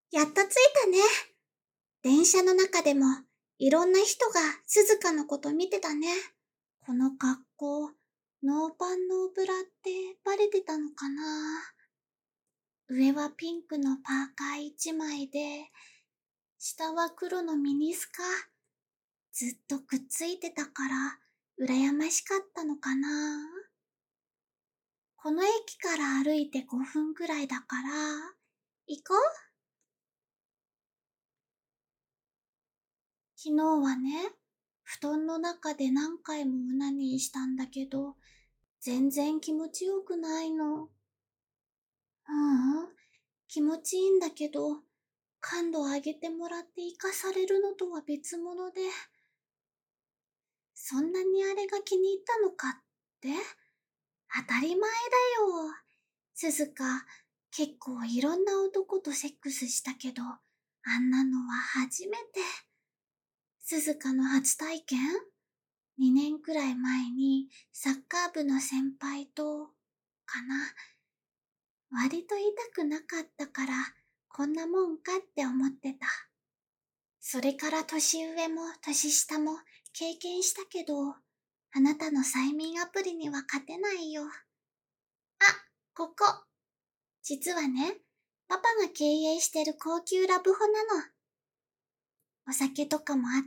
やっと着いたね。電車の中でもいろんな人が鈴鹿のこと見てたね。この格好、ノーパンノーブラってバレてたのかな。上はピンクのパーカー一枚で、下は黒のミニスカ。ずっとくっついてたから、羨ましかったのかな。この駅から歩いて5分くらいだから、行こう。昨日はね、布団の中で何回もオナニーしたんだけど、全然気持ちよくないの。気持ちいいんだけど、感度上げてもらって生かされるのとは別物で、そんなにあれが気に入ったのかって当たり前だよ。鈴鹿、結構いろんな男とセックスしたけど、あんなのは初めて。鈴鹿の初体験 ?2 年くらい前にサッカー部の先輩と、かな。割と痛くなかったから、こんなもんかって思ってた。それから年上も年下も経験したけど、あなたの催眠アプリには勝てないよ。あ、ここ。実はね、パパが経営してる高級ラブホなの。お酒とかもあって、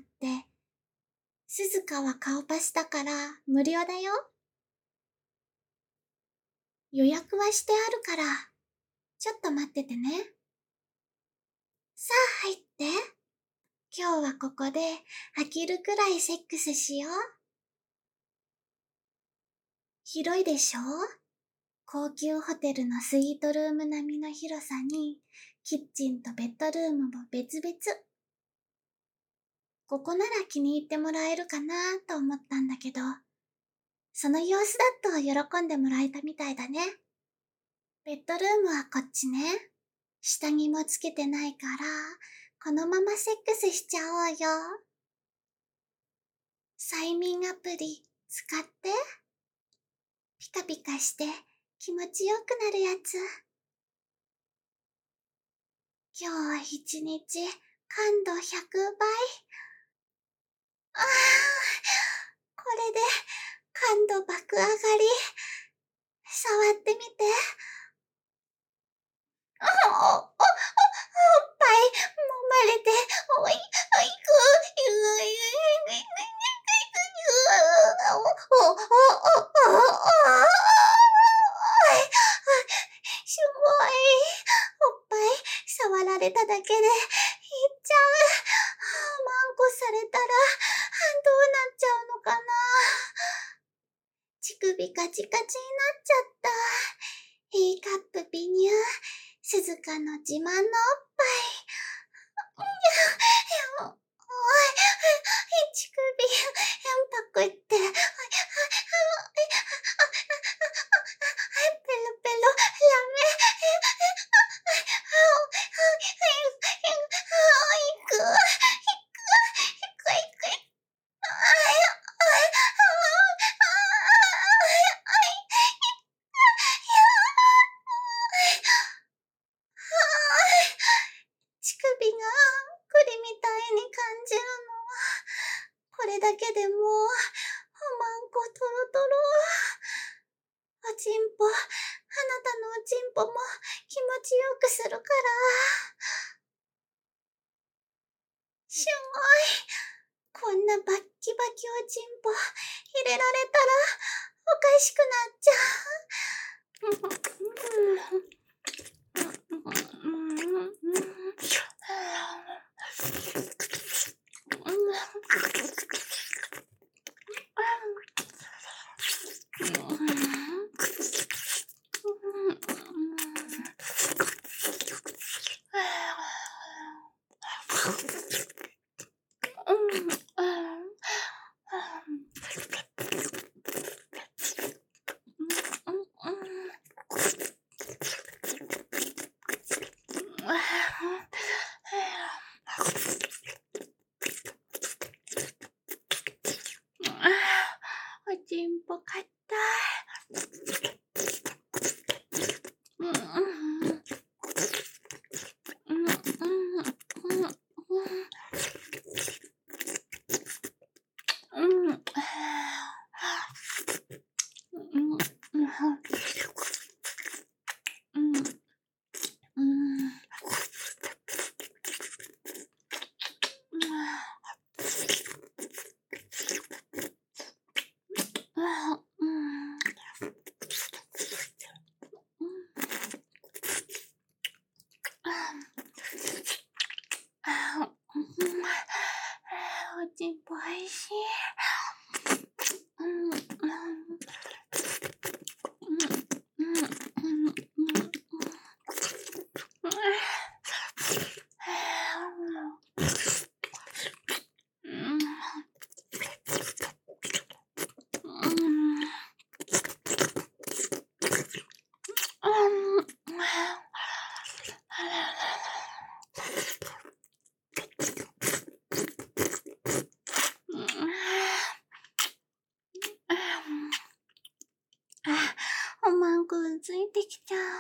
鈴鹿は顔パスだから無料だよ。予約はしてあるから、ちょっと待っててね。さあ入って。今日はここで飽きるくらいセックスしよう。広いでしょ？高級ホテルのスイートルーム並みの広さに、キッチンとベッドルームも別々。ここなら気に入ってもらえるかなと思ったんだけど、その様子だと喜んでもらえたみたいだね。ベッドルームはこっちね。下着もつけてないから、このままセックスしちゃおうよ。催眠アプリ使って。ピカピカして気持ちよくなるやつ。今日は一日感度100倍。ああ、これで感度爆上がり。触ってみて。おっぱい揉まれて、おい、すごい。おっぱい触られただけでいっちゃう。マンコされたらどうなっちゃうのかな。乳首カチカチになっちゃった。いいカップ美乳。鈴鹿の自慢のおっぱい。おい、乳首、パクって。ペロペロ、ラメ。いく。乳首が栗みたいに感じるの。これだけでもう、マンコトロトロ。おちんぽ、あなたのおちんぽも気持ちよくするから。すごい。こんなバッキバキおちんぽ入れられたらおかしくなっちゃちっぽいし。おまんくんついてきちゃう。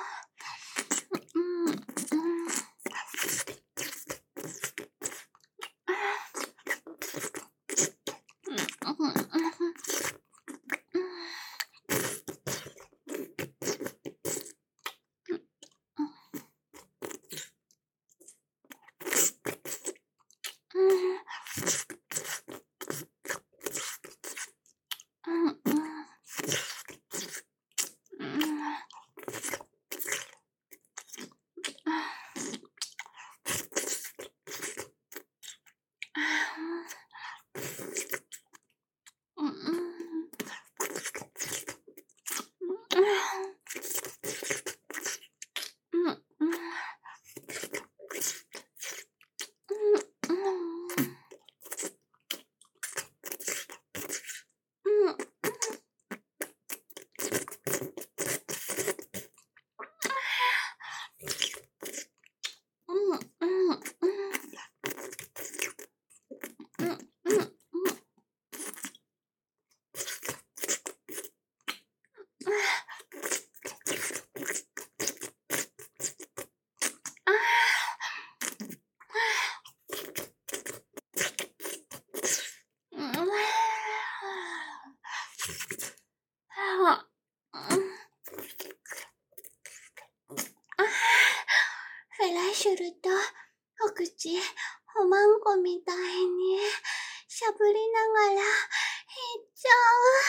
フェラシュルとお口おまんこみたいにしゃぶりながらいっちゃ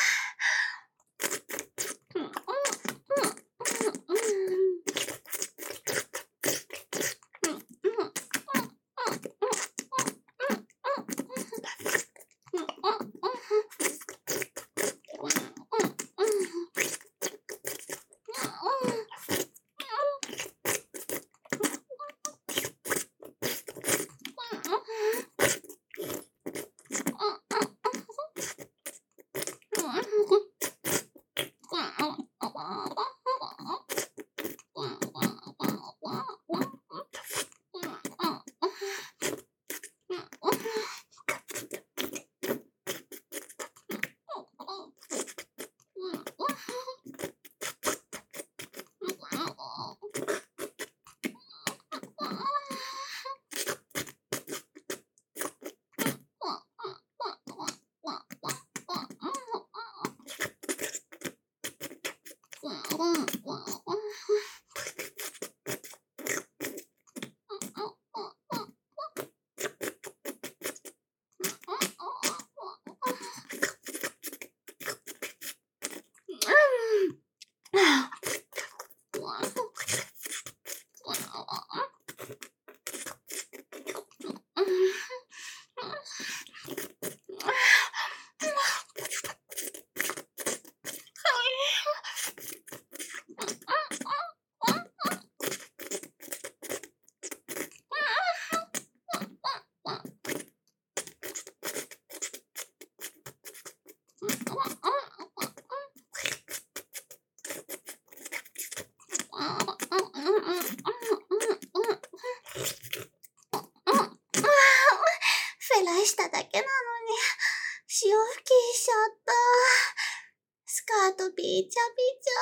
フェラしただけなのに潮吹きしちゃった。スカートびちゃびち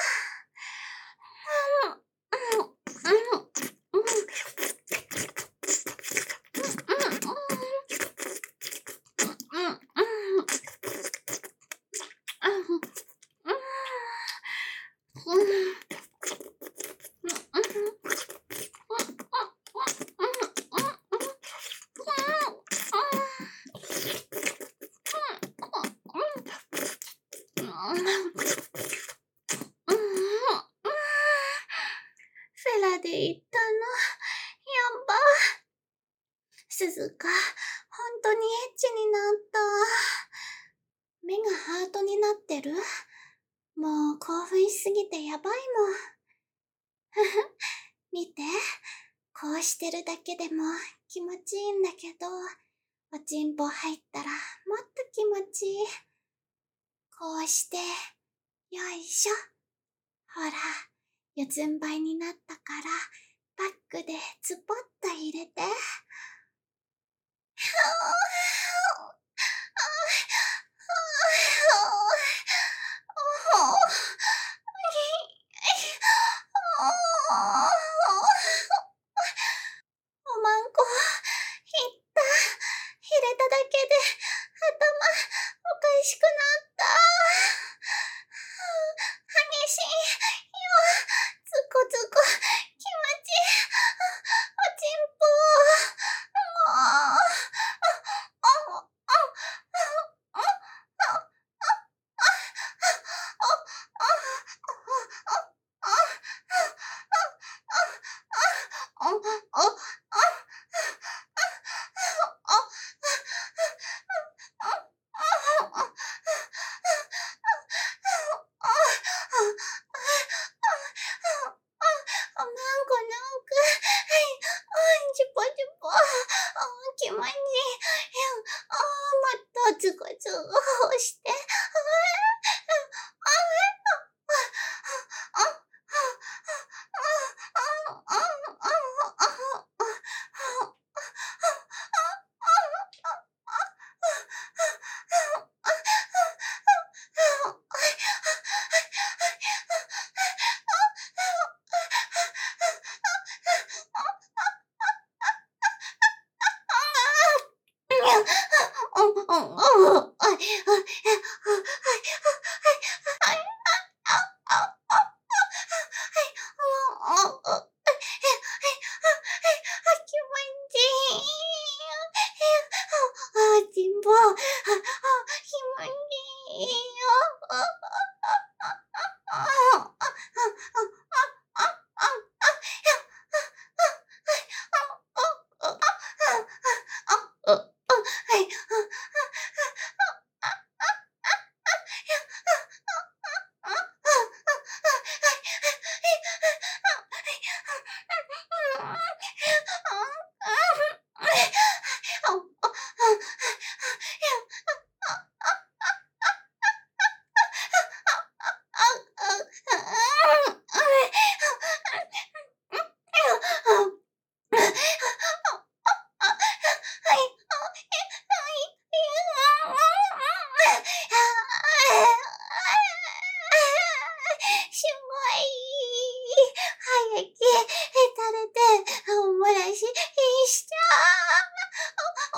フェラで言ったの。やっば。鈴鹿、本当にエッチになった。目がハートになってる？もう興奮しすぎてやばいもん。見て、こうしてるだけでも気持ちいいんだけど、おちんぽ入ったらもっと気持ちいい。こうして、よいしょ。ほら、四つん這いになったから、バッグでズポッと入れて。おまんこ、いった。入れただけで、頭、おかしくなった。激しい。よ、ズコズコ、気持ちいい。おちんぽ。もう。おまんこの奥、ジュポジュポ、気持ちいい。もっとズコズコ押して。ちんぽ、気持ちいいよ。すごい。早く、垂れて、おもらし、しちゃ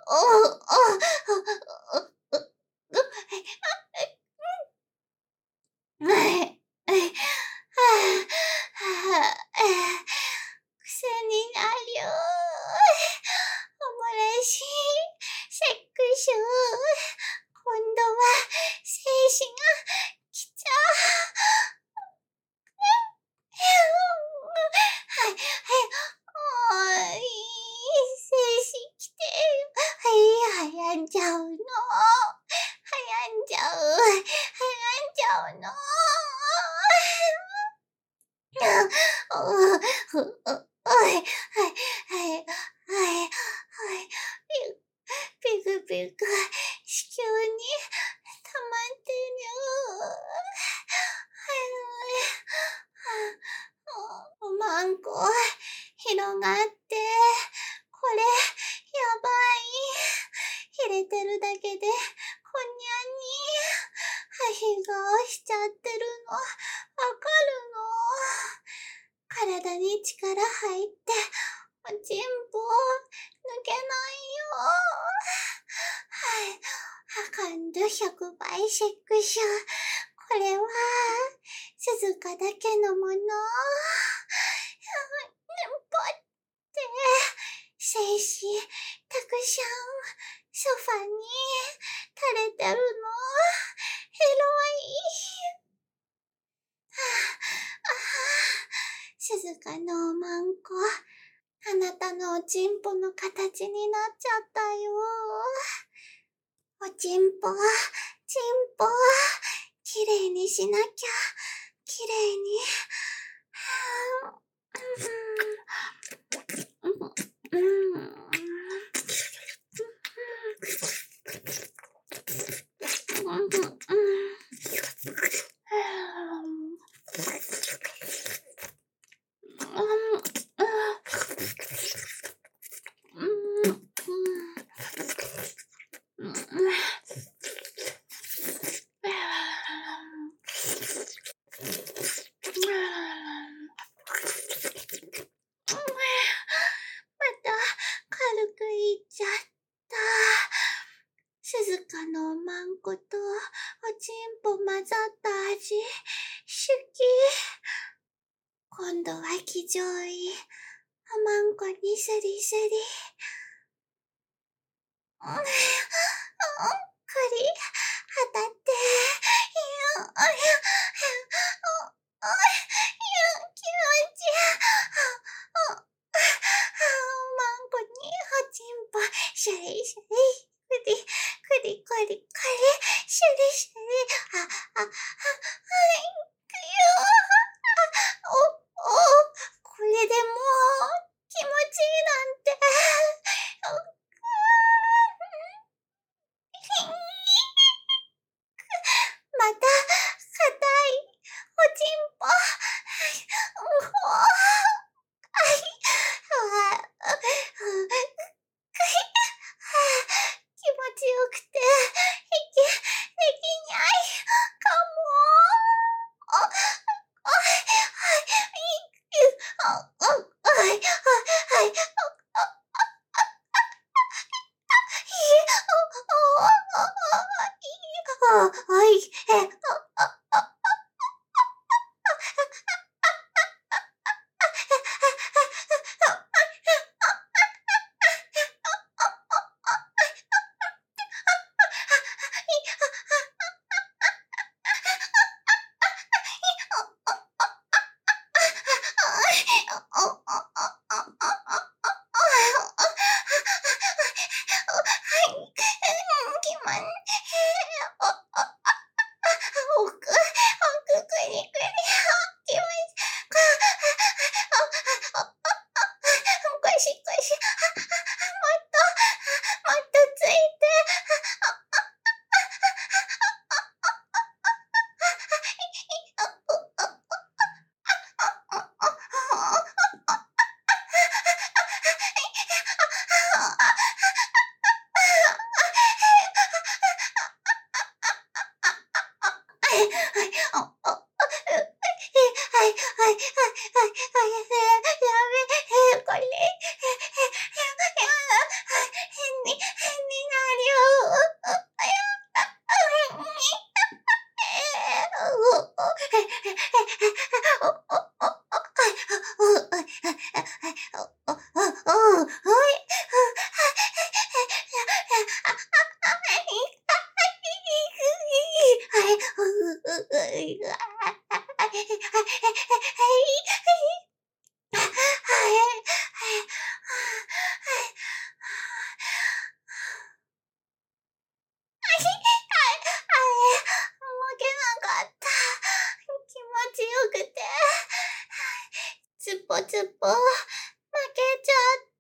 癖になる。おもらし、セックス。今度は、精子が来ちゃう。精子来て。はやんじゃうの。はやんじゃうの。ピクピク、子宮に溜まってる。おまんこ、広がって、これ、やばい。入れてるだけで、こんにゃんに、足が押しちゃってるの、わかるの？体に力入って、おちんぽ、抜けないよ。あかんど100倍セックス。これは、鈴鹿だけのもの。ぽって、精子、たくさん、ソファに、垂れてるの。広い。鈴鹿のおまんこ、あなたのおちんぽの形になっちゃったよ。おちんぽ、ちんぽ、きれいにしなきゃ、きれいに。また軽くいっちゃった。鈴鹿のおまんことおちんぽ混ざった味、好き。今度は気上位、おまんこにスリスリ。くり、当たって、気持ちいい。おまんこにおちんぽ、シャリシャリ、くり、くりくりくり、シャリシャリ、これでもう気持ちいいなんて。また、硬い、おちんぽ。気持ちよくて、息できないかも。もっとついて。これ、変になるよ。動けなかった。気持ちよくて。つぽつぽ、負けちゃった。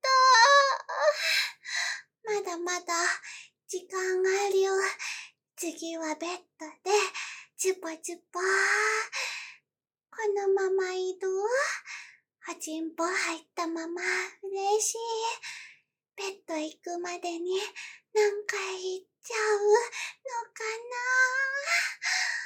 まだまだ時間があるよ。次はベッドで、つぽつぽ。このまま移動。おちんぽ入ったまま嬉しい。ベッド行くまでに何回行っちゃうのかな。